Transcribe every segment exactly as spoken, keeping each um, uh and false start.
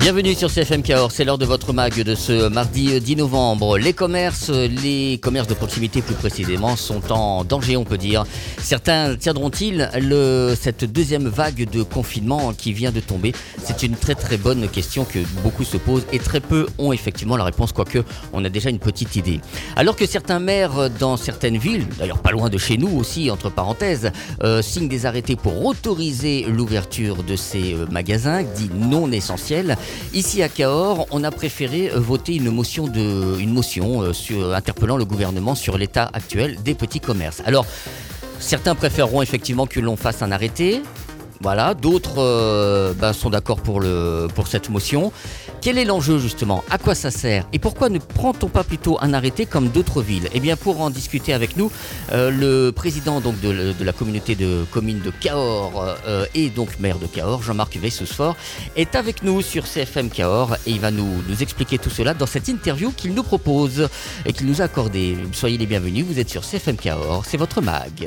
Bienvenue sur C F M Cahors, c'est l'heure de votre mag de ce mardi dix novembre. Les commerces, les commerces de proximité plus précisément, sont en danger, on peut dire. Certains tiendront-ils le, cette deuxième vague de confinement qui vient de tomber? C'est une très très bonne question que beaucoup se posent et très peu ont effectivement la réponse, quoique on a déjà une petite idée. Alors que certains maires dans certaines villes, d'ailleurs pas loin de chez nous aussi, entre parenthèses, euh, signent des arrêtés pour autoriser l'ouverture de ces euh, magasins dits non essentiels, ici à Cahors, on a préféré voter une motion, de, une motion euh, sur, interpellant le gouvernement sur l'état actuel des petits commerces. Alors, certains préféreront effectivement que l'on fasse un arrêté. Voilà, d'autres euh, ben, sont d'accord pour, le, pour cette motion. Quel est l'enjeu justement? À quoi ça sert? Et pourquoi ne prend-on pas plutôt un arrêté comme d'autres villes? Eh bien, pour en discuter avec nous, euh, le président donc, de, de la communauté de communes de Cahors euh, et donc maire de Cahors, Jean-Marc Weissoussefort, est avec nous sur C F M Cahors et il va nous, nous expliquer tout cela dans cette interview qu'il nous propose et qu'il nous a accordée. Soyez les bienvenus, vous êtes sur C F M Cahors, c'est votre mag.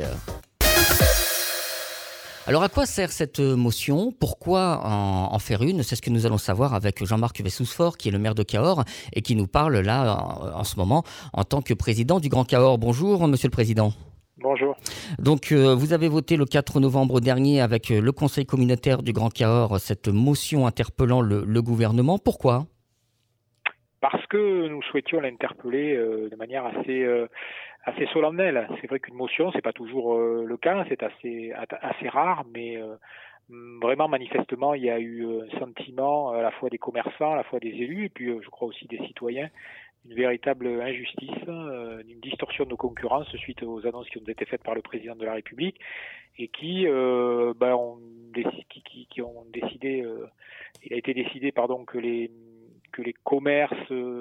Alors à quoi sert cette motion? Pourquoi en, en faire une? C'est ce que nous allons savoir avec Jean-Marc Weissoussefort, qui est le maire de Cahors et qui nous parle là en, en ce moment en tant que président du Grand Cahors. Bonjour Monsieur le Président. Bonjour. Donc euh, vous avez voté le quatre novembre dernier avec le Conseil communautaire du Grand Cahors cette motion interpellant le, le gouvernement. Pourquoi? Parce que nous souhaitions l'interpeller euh, de manière assez euh, assez solennelle. C'est vrai qu'une motion, c'est pas toujours euh, le cas, c'est assez assez rare, mais euh, vraiment manifestement, il y a eu un sentiment à la fois des commerçants, à la fois des élus, et puis euh, je crois aussi des citoyens, une véritable injustice, euh, une distorsion de concurrence suite aux annonces qui ont été faites par le président de la République et qui, euh, ben, ont, déc- qui, qui, qui ont décidé, euh, il a été décidé, pardon, que les que les commerces euh,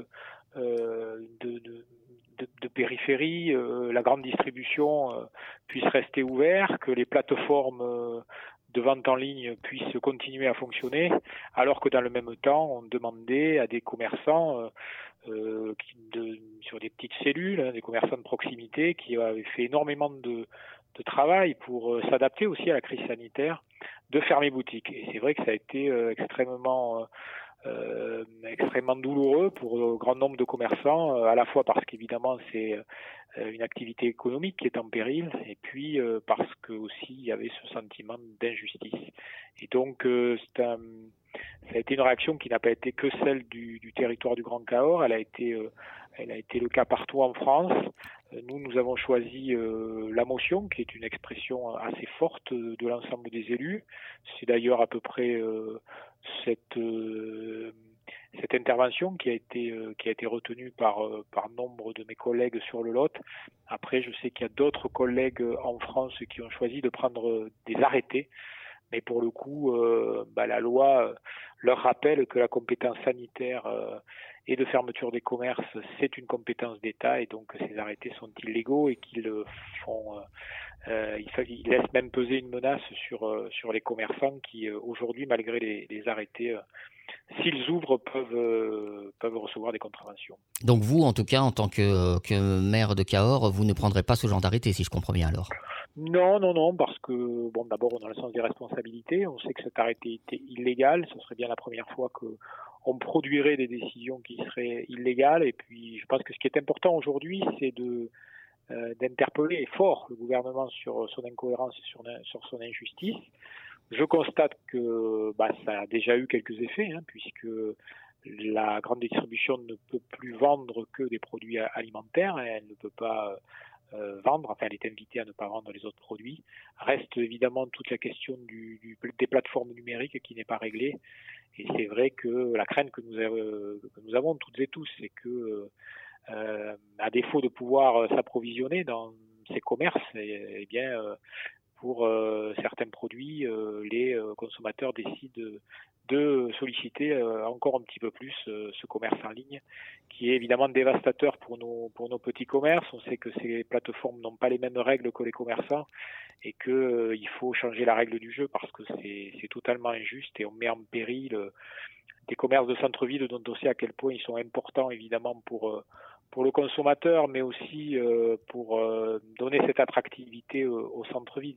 de, de, de, de périphérie, euh, la grande distribution euh, puissent rester ouverts, que les plateformes euh, de vente en ligne puissent continuer à fonctionner, alors que dans le même temps, on demandait à des commerçants euh, euh, qui, de, sur des petites cellules, hein, des commerçants de proximité qui avaient fait énormément de, de travail pour euh, s'adapter aussi à la crise sanitaire, de fermer boutique. Et c'est vrai que ça a été euh, extrêmement... Euh, Euh, extrêmement douloureux pour un grand nombre de commerçants, euh, à la fois parce qu'évidemment c'est euh, une activité économique qui est en péril, et puis euh, parce que aussi il y avait ce sentiment d'injustice. Et donc euh, c'est un, ça a été une réaction qui n'a pas été que celle du, du territoire du Grand Cahors, elle a été, euh, elle a été le cas partout en France. Nous, nous avons choisi euh, la motion, qui est une expression assez forte de l'ensemble des élus. C'est d'ailleurs à peu près euh, cette, euh, cette intervention qui a été, euh, qui a été retenue par, euh, par nombre de mes collègues sur le Lot. Après, je sais qu'il y a d'autres collègues en France qui ont choisi de prendre des arrêtés. Mais pour le coup, euh, bah, la loi euh, leur rappelle que la compétence sanitaire euh, et de fermeture des commerces, c'est une compétence d'État, et donc ces arrêtés sont illégaux et qu'ils font, euh, ils, ils laissent même peser une menace sur euh, sur les commerçants qui euh, aujourd'hui, malgré les, les arrêtés, euh, s'ils ouvrent, peuvent euh, peuvent recevoir des contraventions. Donc vous, en tout cas, en tant que, que maire de Cahors, vous ne prendrez pas ce genre d'arrêté, si je comprends bien alors? Non, non, non, parce que, bon, d'abord, on a le sens des responsabilités. On sait que cet arrêté était illégal. Ce serait bien la première fois qu'on produirait des décisions qui seraient illégales. Et puis, je pense que ce qui est important aujourd'hui, c'est de euh, d'interpeller fort le gouvernement sur son incohérence et sur, sur son injustice. Je constate que bah, ça a déjà eu quelques effets, hein, puisque la grande distribution ne peut plus vendre que des produits alimentaires. Elle ne peut pas... Euh, vendre, enfin elle est invitée à ne pas vendre les autres produits. Reste évidemment toute la question du, du, des plateformes numériques qui n'est pas réglée. Et c'est vrai que la crainte que nous, euh, que nous avons toutes et tous, c'est que euh, à défaut de pouvoir s'approvisionner dans ces commerces, eh, eh bien euh, pour euh, certains produits, euh, les euh, consommateurs décident de solliciter euh, encore un petit peu plus euh, ce commerce en ligne, qui est évidemment dévastateur pour nos, pour nos petits commerces. On sait que ces plateformes n'ont pas les mêmes règles que les commerçants et qu'il euh, faut changer la règle du jeu parce que c'est, c'est totalement injuste et on met en péril euh, des commerces de centre-ville dont on sait à quel point ils sont importants évidemment pour, euh, pour le consommateur, mais aussi euh, pour euh, donner cette attractivité euh, au centre-ville.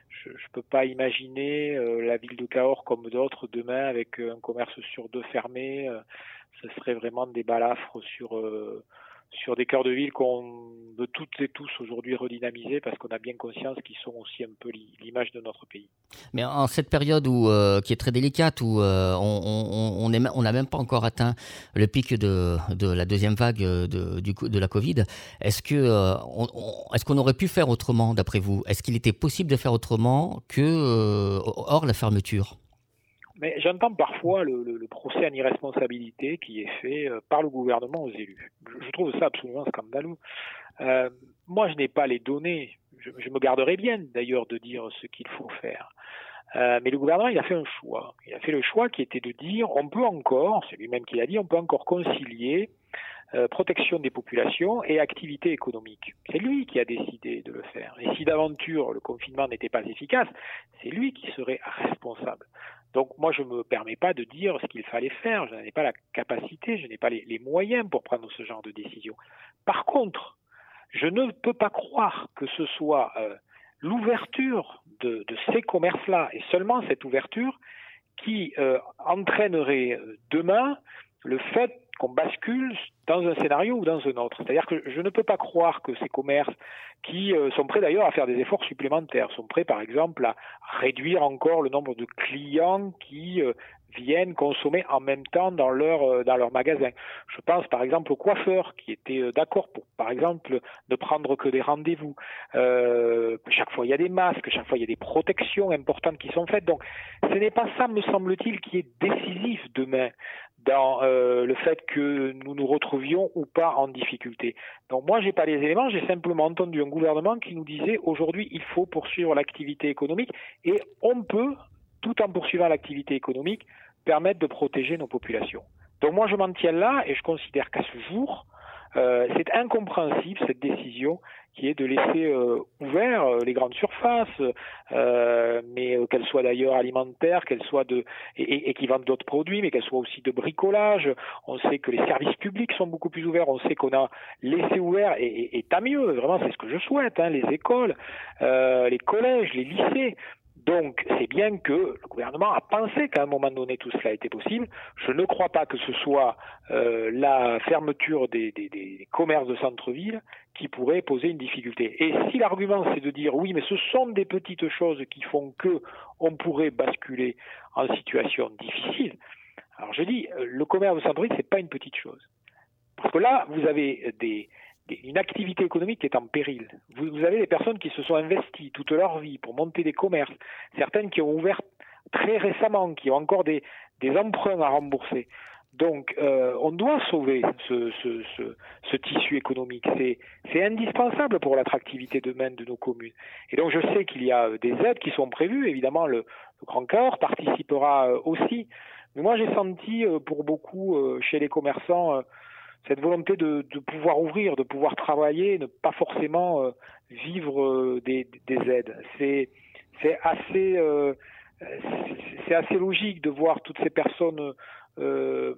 je ne peux pas imaginer euh, la ville de Cahors comme d'autres demain avec un commerce sur deux fermé. Euh, ce serait vraiment des balafres sur, euh, sur des cœurs de ville qu'on veut toutes et tous aujourd'hui redynamiser parce qu'on a bien conscience qu'ils sont aussi un peu l'image de notre pays. Mais en cette période où, euh, qui est très délicate, où euh, on n'a on, on on même pas encore atteint le pic de, de la deuxième vague de, du, de la Covid, est-ce que, euh, on, on, est-ce qu'on aurait pu faire autrement d'après vous? Est-ce qu'il était possible de faire autrement que euh, hors la fermeture? Mais j'entends parfois le, le, le procès en irresponsabilité qui est fait euh, par le gouvernement aux élus. Je, je trouve ça absolument scandaleux. Euh, moi, je n'ai pas les données. Je, je me garderai bien, d'ailleurs, de dire ce qu'il faut faire. Euh, mais le gouvernement, il a fait un choix. Il a fait le choix qui était de dire, on peut encore, c'est lui-même qui l'a dit, on peut encore concilier euh, protection des populations et activité économique. C'est lui qui a décidé de le faire. Et si d'aventure le confinement n'était pas efficace, c'est lui qui serait responsable. Donc moi, je ne me permets pas de dire ce qu'il fallait faire. Je n'en ai pas la capacité, je n'ai pas les, les moyens pour prendre ce genre de décision. Par contre, je ne peux pas croire que ce soit euh, l'ouverture de, de ces commerces-là, et seulement cette ouverture, qui euh, entraînerait demain le fait qu'on bascule dans un scénario ou dans un autre. C'est-à-dire que je ne peux pas croire que ces commerces, qui euh, sont prêts d'ailleurs à faire des efforts supplémentaires, sont prêts par exemple à réduire encore le nombre de clients qui euh, viennent consommer en même temps dans leur euh, dans leur magasin. Je pense par exemple aux coiffeurs qui étaient euh, d'accord pour par exemple ne prendre que des rendez-vous. Euh, chaque fois il y a des masques, chaque fois il y a des protections importantes qui sont faites. Donc ce n'est pas ça, me semble-t-il, qui est décisif demain dans euh, le fait que nous nous retrouvions ou pas en difficulté. Donc moi, j'ai pas les éléments, j'ai simplement entendu un gouvernement qui nous disait aujourd'hui, il faut poursuivre l'activité économique et on peut, tout en poursuivant l'activité économique, permettre de protéger nos populations. Donc moi, je m'en tiens là et je considère qu'à ce jour, euh, c'est incompréhensible cette décision qui est de laisser euh, ouvert euh, les grandes surfaces, euh, mais euh, qu'elles soient d'ailleurs alimentaires, qu'elles soient de et, et, et qui vendent d'autres produits, mais qu'elles soient aussi de bricolage. On sait que les services publics sont beaucoup plus ouverts. On sait qu'on a laissé ouvert et, et, et tant mieux. Vraiment, c'est ce que je souhaite. Hein, les écoles, euh, les collèges, les lycées. Donc, c'est bien que le gouvernement a pensé qu'à un moment donné, tout cela était possible. Je ne crois pas que ce soit euh, la fermeture des, des, des commerces de centre-ville qui pourrait poser une difficulté. Et si l'argument, c'est de dire, oui, mais ce sont des petites choses qui font que on pourrait basculer en situation difficile, alors je dis, le commerce de centre-ville, c'est pas une petite chose. Parce que là, vous avez des... une activité économique qui est en péril. Vous, vous avez des personnes qui se sont investies toute leur vie pour monter des commerces, certaines qui ont ouvert très récemment, qui ont encore des, des emprunts à rembourser. Donc, euh, on doit sauver ce, ce, ce, ce tissu économique. C'est, c'est indispensable pour l'attractivité demain de nos communes. Et donc, je sais qu'il y a des aides qui sont prévues. Évidemment, le, le Grand Cahors participera aussi. Mais moi, j'ai senti pour beaucoup chez les commerçants cette volonté de, de pouvoir ouvrir, de pouvoir travailler, ne pas forcément euh, vivre euh, des, des aides. C'est, c'est assez, euh, c'est assez logique de voir toutes ces personnes euh,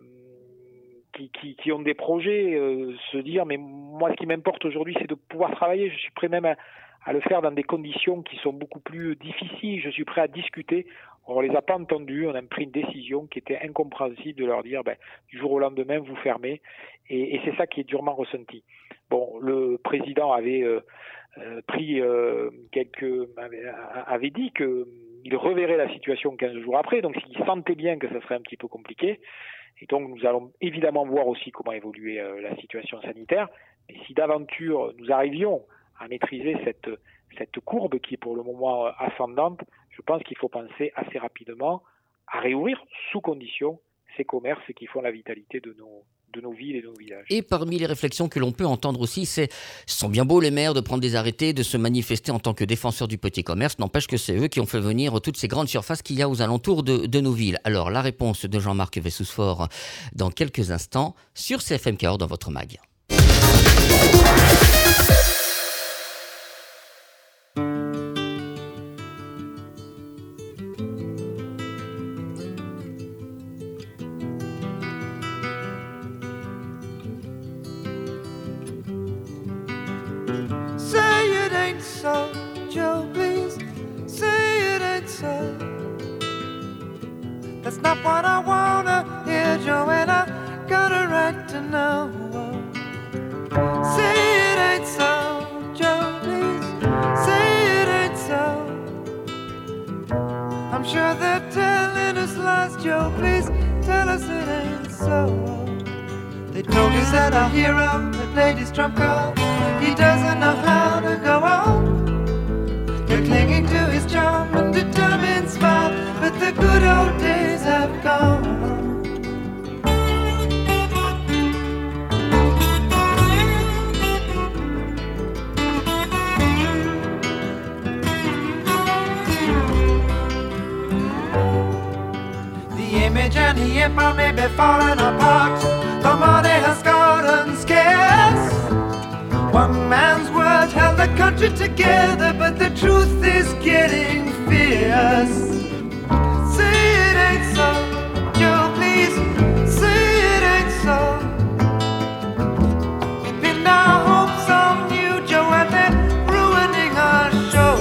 qui, qui, qui ont des projets euh, se dire, mais moi, ce qui m'importe aujourd'hui, c'est de pouvoir travailler. Je suis prêt même à, à le faire dans des conditions qui sont beaucoup plus difficiles. Je suis prêt à discuter. On les a pas entendus, on a pris une décision qui était incompréhensible de leur dire ben, du jour au lendemain vous fermez et, et c'est ça qui est durement ressenti. Bon, le président avait euh, euh, pris euh, quelques avait, avait dit que il reverrait la situation quinze jours après, donc il sentait bien que ça serait un petit peu compliqué. Et donc nous allons évidemment voir aussi comment évoluer euh, la situation sanitaire. Et si d'aventure nous arrivions à maîtriser cette cette courbe qui est pour le moment ascendante, je pense qu'il faut penser assez rapidement à réouvrir sous condition ces commerces qui font la vitalité de nos, de nos villes et de nos villages. Et parmi les réflexions que l'on peut entendre aussi, c'est ce sont bien beaux les maires de prendre des arrêtés, de se manifester en tant que défenseurs du petit commerce, n'empêche que c'est eux qui ont fait venir toutes ces grandes surfaces qu'il y a aux alentours de, de nos villes. Alors la réponse de Jean-Marc Wessous-Fort dans quelques instants sur C F M Cahors dans votre mag. Say it ain't so, Joe, please. Say not what I wanna hear, Joe, and I got a right to know. Say it ain't so, Joe, please. Say it ain't so. I'm sure they're telling us lies, Joe, please tell us it ain't so. They told us that our hero had played his trump card. He doesn't know how to go on. You're clinging to his charm and determined smile, but the good old days have gone. The image and the empire may be falling apart. The money has gotten scarce. One man's word held the country together, but the truth is getting fierce. Say it ain't so, Joe, please. Say it ain't so. We pinned our hopes on you, Joe, and they're ruining our show.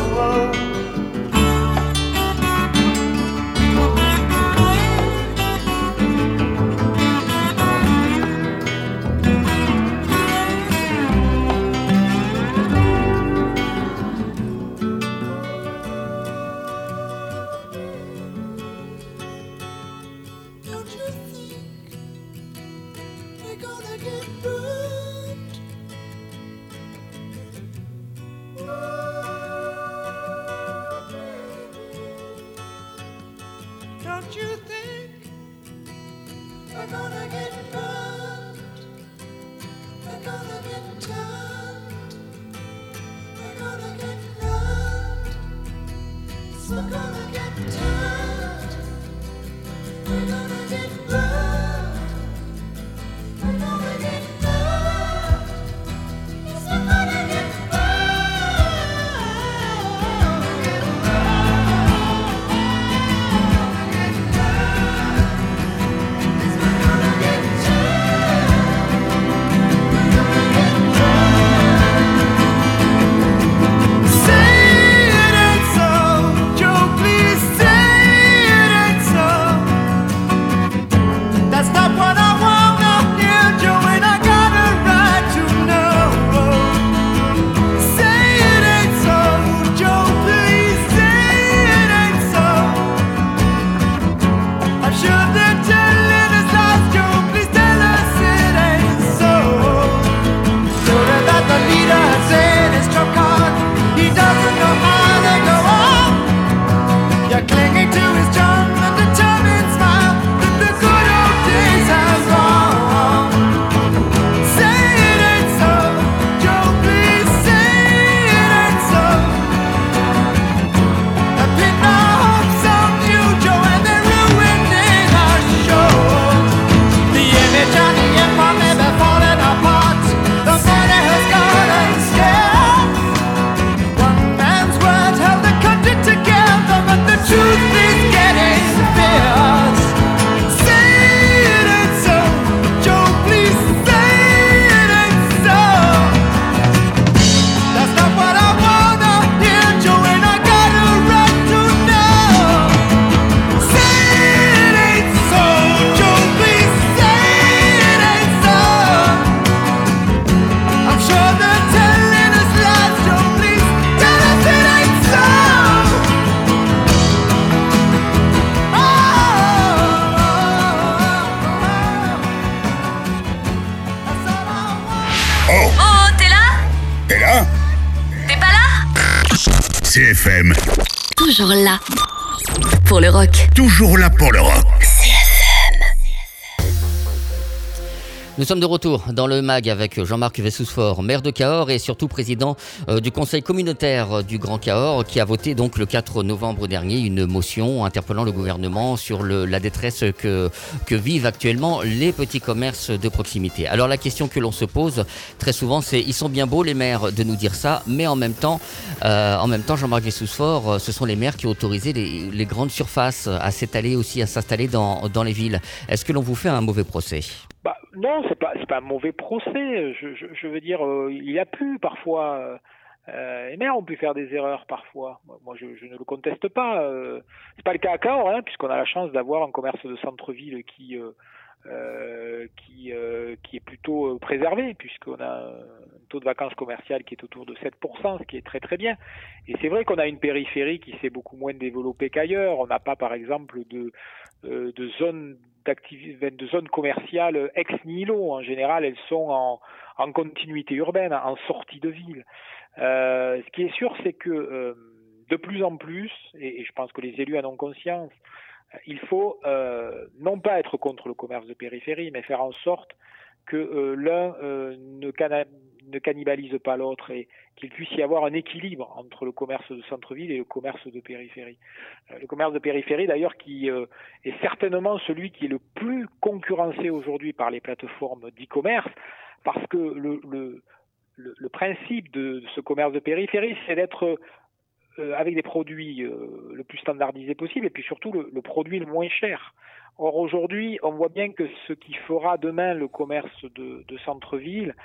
Don't you think we're gonna get burned? We're gonna get turned. We're gonna get learned. So we're gonna get turned. We're gonna get burned. We're gonna get learned. Yes, we're gonna get C F M. Toujours là pour le rock. Toujours là pour le rock. C F M. Nous sommes de retour dans le MAG avec Jean-Marc Wessous-Faure, maire de Cahors et surtout président euh, du conseil communautaire du Grand Cahors, qui a voté donc le quatre novembre dernier une motion interpellant le gouvernement sur le, la détresse que, que vivent actuellement les petits commerces de proximité. Alors la question que l'on se pose très souvent, c'est ils sont bien beaux les maires de nous dire ça, mais en même temps, euh, en même temps Jean-Marc Wessous-Faure, ce sont les maires qui ont autorisé les, les grandes surfaces à s'étaler aussi, à s'installer dans, dans les villes. Est-ce que l'on vous fait un mauvais procès ? Bah, non, c'est pas c'est pas un mauvais procès. Je, je, je veux dire, euh, il a plu parfois. Euh, les maires ont pu faire des erreurs parfois. Moi, je, je ne le conteste pas. Euh, c'est pas le cas à Cahors, hein, puisqu'on a la chance d'avoir un commerce de centre-ville qui euh, euh, qui euh, qui est plutôt euh, préservé, puisqu'on a un taux de vacances commerciales qui est autour de sept pour cent, ce qui est très très bien. Et c'est vrai qu'on a une périphérie qui s'est beaucoup moins développée qu'ailleurs. On n'a pas, par exemple, de euh, de zones d'activité, de zones commerciales ex nihilo. En général, elles sont en en continuité urbaine, en sortie de ville. Euh, ce qui est sûr, c'est que euh, de plus en plus, et, et je pense que les élus en ont conscience, il faut euh, non pas être contre le commerce de périphérie, mais faire en sorte que euh, l'un euh, ne, cana- ne cannibalise pas l'autre et qu'il puisse y avoir un équilibre entre le commerce de centre-ville et le commerce de périphérie. Euh, le commerce de périphérie, d'ailleurs, qui euh, est certainement celui qui est le plus concurrencé aujourd'hui par les plateformes d'e-commerce, parce que le, le, le, le principe de, de ce commerce de périphérie, c'est d'être euh, avec des produits euh, le plus standardisés possible et puis surtout le, le produit le moins cher. Or aujourd'hui, on voit bien que ce qui fera demain le commerce de, de centre-ville,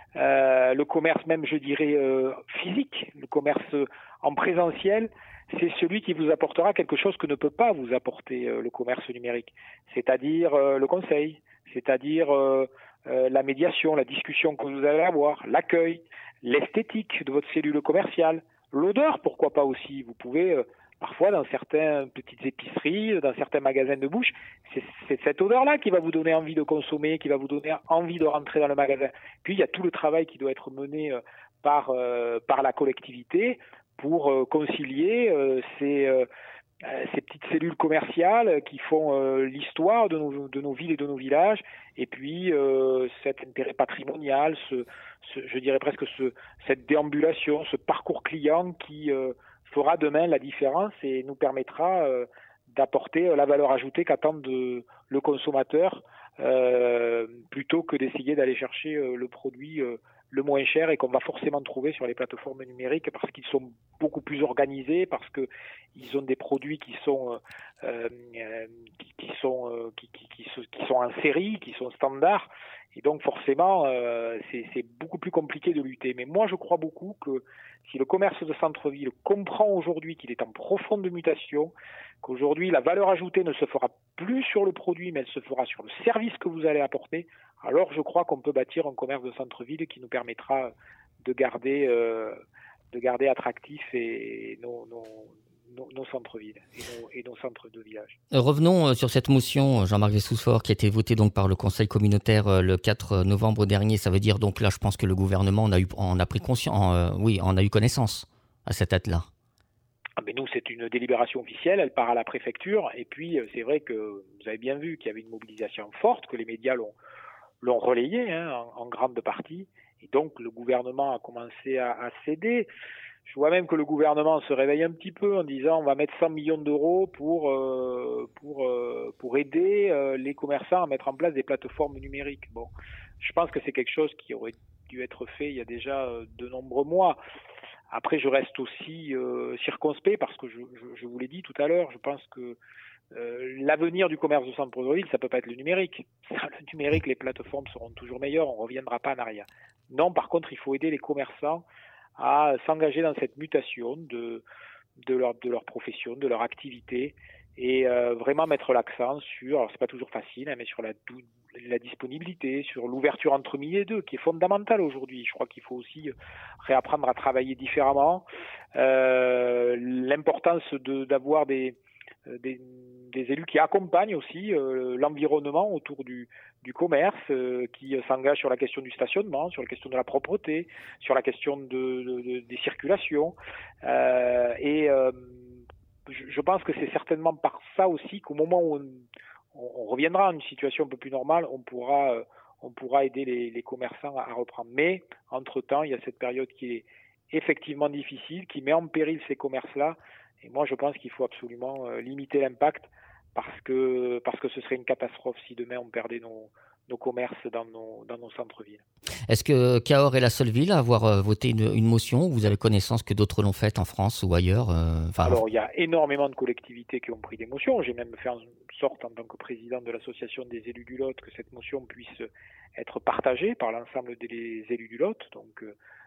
euh, le commerce même, je dirais, euh, physique, le commerce en présentiel, c'est celui qui vous apportera quelque chose que ne peut pas vous apporter euh, le commerce numérique, c'est-à-dire euh, le conseil, c'est-à-dire euh, euh, la médiation, la discussion que vous allez avoir, l'accueil, l'esthétique de votre cellule commerciale, l'odeur, pourquoi pas aussi. Vous pouvez... Euh, Parfois, dans certaines petites épiceries, dans certains magasins de bouche, c'est, c'est cette odeur-là qui va vous donner envie de consommer, qui va vous donner envie de rentrer dans le magasin. Puis, il y a tout le travail qui doit être mené euh, par, euh, par la collectivité pour euh, concilier euh, ces, euh, ces petites cellules commerciales qui font euh, l'histoire de nos, de nos villes et de nos villages, et puis euh, cet intérêt patrimonial, ce, ce, je dirais presque ce, cette déambulation, ce parcours client qui... Euh, fera demain la différence et nous permettra euh, d'apporter la valeur ajoutée qu'attend de, le consommateur euh, plutôt que d'essayer d'aller chercher euh, le produit euh, le moins cher et qu'on va forcément trouver sur les plateformes numériques parce qu'ils sont beaucoup plus organisés, parce que ils ont des produits qui sont euh, euh, qui, qui sont euh, qui, qui, qui, qui sont en série, qui sont standards. Et donc forcément, euh, c'est, c'est beaucoup plus compliqué de lutter. Mais moi, je crois beaucoup que si le commerce de centre-ville comprend aujourd'hui qu'il est en profonde mutation, qu'aujourd'hui la valeur ajoutée ne se fera plus sur le produit, mais elle se fera sur le service que vous allez apporter, alors je crois qu'on peut bâtir un commerce de centre-ville qui nous permettra de garder, euh, de garder attractifs et nos, nos, nos, nos centres-villes et nos, et nos centres de village. Revenons sur cette motion, Jean-Marc Dessouffort, qui a été votée donc par le Conseil communautaire le quatre novembre dernier. Ça veut dire donc là, je pense que le gouvernement en a, eu, en a pris conscience, euh, oui, en a eu connaissance à cette date-là. Ah mais nous, c'est une délibération officielle, elle part à la préfecture, et puis c'est vrai que vous avez bien vu qu'il y avait une mobilisation forte, que les médias l'ont, l'ont relayée hein, en, en grande partie, et donc le gouvernement a commencé à, à céder. Je vois même que le gouvernement se réveille un petit peu en disant on va mettre cent millions d'euros pour euh, pour euh, pour aider euh, les commerçants à mettre en place des plateformes numériques. Bon, je pense que c'est quelque chose qui aurait dû être fait il y a déjà euh, de nombreux mois. Après, je reste aussi euh, circonspect parce que je, je, je vous l'ai dit tout à l'heure, je pense que euh, l'avenir du commerce de centre-ville, ça peut pas être le numérique. Le numérique, les plateformes seront toujours meilleures, on reviendra pas en arrière. Non, par contre, il faut aider les commerçants à s'engager dans cette mutation de, de, leur, de leur profession, de leur activité, et euh, vraiment mettre l'accent sur, alors c'est pas toujours facile, hein, mais sur la, la disponibilité, sur l'ouverture entre midi et deux, qui est fondamentale aujourd'hui. Je crois qu'il faut aussi réapprendre à travailler différemment. Euh, l'importance de, d'avoir des, des, des élus qui accompagnent aussi euh, l'environnement autour du, du commerce, euh, qui s'engagent sur la question du stationnement, sur la question de la propreté, sur la question de, de, de des circulations. Euh, et euh, je, je pense que c'est certainement par ça aussi qu'au moment où on, on reviendra à une situation un peu plus normale, on pourra, euh, on pourra aider les, les commerçants à, à reprendre. Mais entre-temps, il y a cette période qui est effectivement difficile, qui met en péril ces commerces-là. Et moi, je pense qu'il faut absolument euh, limiter l'impact parce que parce que ce serait une catastrophe si demain on perdait nos, nos commerces dans nos, dans nos centres-villes. Est-ce que Cahors est la seule ville à avoir euh, voté une, une motion, ou vous avez connaissance que d'autres l'ont faite en France ou ailleurs euh, enfin... Alors, il y a énormément de collectivités qui ont pris des motions. J'ai même fait en sorte, en tant que président de l'association des élus du Lot, que cette motion puisse être partagée par l'ensemble des élus du Lot. Donc, euh,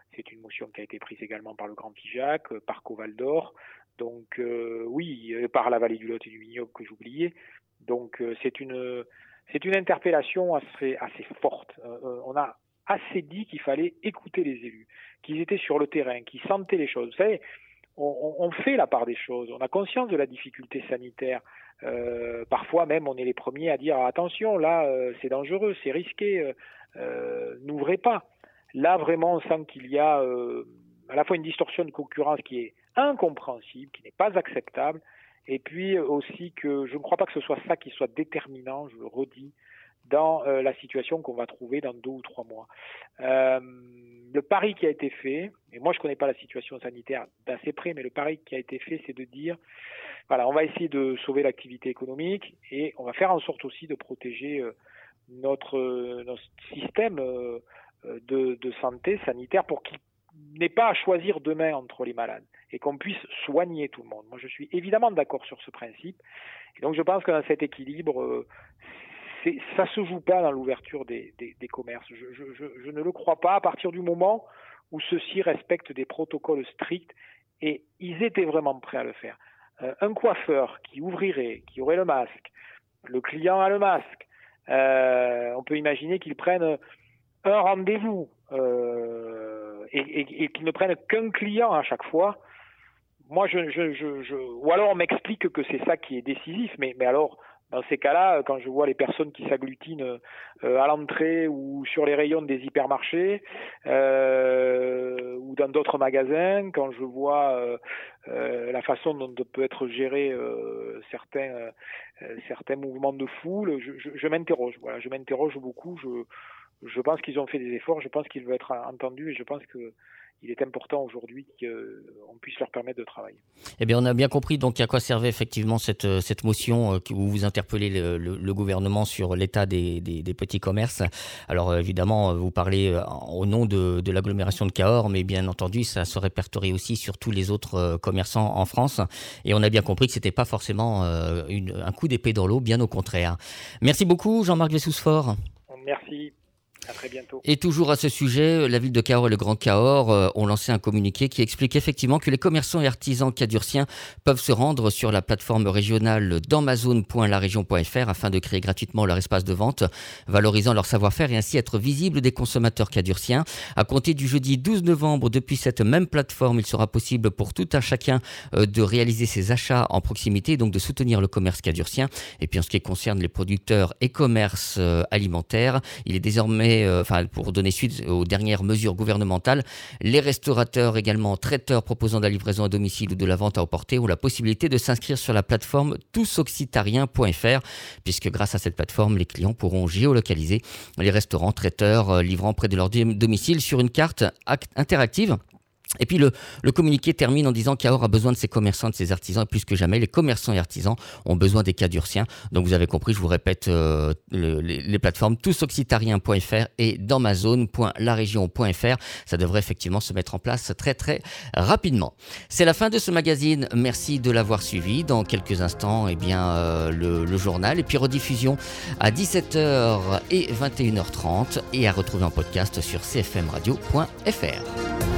C'est une motion qui a été prise également par le Grand Figeac, par Coval d'Or, donc euh, oui, par la vallée du Lot et du Vignoble que j'oubliais. Donc euh, c'est une c'est une interpellation assez assez forte. Euh, on a assez dit qu'il fallait écouter les élus, qu'ils étaient sur le terrain, qu'ils sentaient les choses. Vous savez, on, on fait la part des choses. On a conscience de la difficulté sanitaire. Euh, parfois même, on est les premiers à dire attention, là, euh, c'est dangereux, c'est risqué, euh, euh, n'ouvrez pas. Là, vraiment, on sent qu'il y a euh, à la fois une distorsion de concurrence qui est incompréhensible, qui n'est pas acceptable, et puis aussi que je ne crois pas que ce soit ça qui soit déterminant, je le redis, dans euh, la situation qu'on va trouver dans deux ou trois mois. Euh, le pari qui a été fait, et moi je ne connais pas la situation sanitaire d'assez près, mais le pari qui a été fait, c'est de dire, voilà, on va essayer de sauver l'activité économique et on va faire en sorte aussi de protéger euh, notre, euh, notre système euh, de, de santé sanitaire pour qu'il n'ait pas à choisir demain entre les malades et qu'on puisse soigner tout le monde. Moi je suis évidemment d'accord sur ce principe et donc je pense que dans cet équilibre, euh, c'est, ça se joue pas dans l'ouverture des, des, des commerces. Je, je, je, je ne le crois pas à partir du moment où ceux-ci respectent des protocoles stricts et ils étaient vraiment prêts à le faire. Euh, un coiffeur qui ouvrirait, qui aurait le masque, le client a le masque, euh, on peut imaginer qu'ils prennent un rendez-vous euh, et, et, et qu'ils ne prennent qu'un client à chaque fois. Moi, je, je, je, je, ou alors on m'explique que c'est ça qui est décisif, mais, mais alors, dans ces cas-là, quand je vois les personnes qui s'agglutinent euh, à l'entrée ou sur les rayons des hypermarchés euh, ou dans d'autres magasins, quand je vois euh, euh, la façon dont peut être géré euh, certains, euh, certains mouvements de foule, je, je, je m'interroge. Voilà, je m'interroge beaucoup. Je, je pense qu'ils ont fait des efforts, je pense qu'ils veulent être entendus et je pense que il est important aujourd'hui qu'on puisse leur permettre de travailler. Eh bien, on a bien compris donc à quoi servait effectivement cette, cette motion où vous interpellez le, le, le gouvernement sur l'état des, des, des petits commerces. Alors évidemment, vous parlez au nom de, de l'agglomération de Cahors, mais bien entendu, ça se répertorie aussi sur tous les autres commerçants en France. Et on a bien compris que ce n'était pas forcément une, un coup d'épée dans l'eau, bien au contraire. Merci beaucoup, Jean-Marc Wessous-Fort. Merci. À très bientôt. Et toujours à ce sujet, la ville de Cahors et le Grand Cahors euh, ont lancé un communiqué qui explique effectivement que les commerçants et artisans cadurciens peuvent se rendre sur la plateforme régionale dansmazone point la région point f r afin de créer gratuitement leur espace de vente, valorisant leur savoir-faire et ainsi être visibles des consommateurs cadurciens. À compter du jeudi douze novembre, depuis cette même plateforme, il sera possible pour tout un chacun euh, de réaliser ses achats en proximité, donc de soutenir le commerce cadurcien. Et puis en ce qui concerne les producteurs et commerces euh, alimentaires, il est désormais Enfin, pour donner suite aux dernières mesures gouvernementales, les restaurateurs également traiteurs proposant de la livraison à domicile ou de la vente à emporter ont la possibilité de s'inscrire sur la plateforme tous occitarien point f r puisque grâce à cette plateforme, les clients pourront géolocaliser les restaurants traiteurs livrant près de leur domicile sur une carte interactive. Et puis le, le communiqué termine en disant qu'Cahors a besoin de ses commerçants, de ses artisans, et plus que jamais, les commerçants et artisans ont besoin des cadurciens. Donc vous avez compris, je vous répète, euh, le, les, les plateformes tous occitarien point f r et dansmazone point la région point f r. Ça devrait effectivement se mettre en place très très rapidement. C'est la fin de ce magazine. Merci de l'avoir suivi. Dans quelques instants, eh bien, euh, le, le journal et puis rediffusion à dix-sept heures et vingt et une heures trente et à retrouver en podcast sur c f m radio point f r.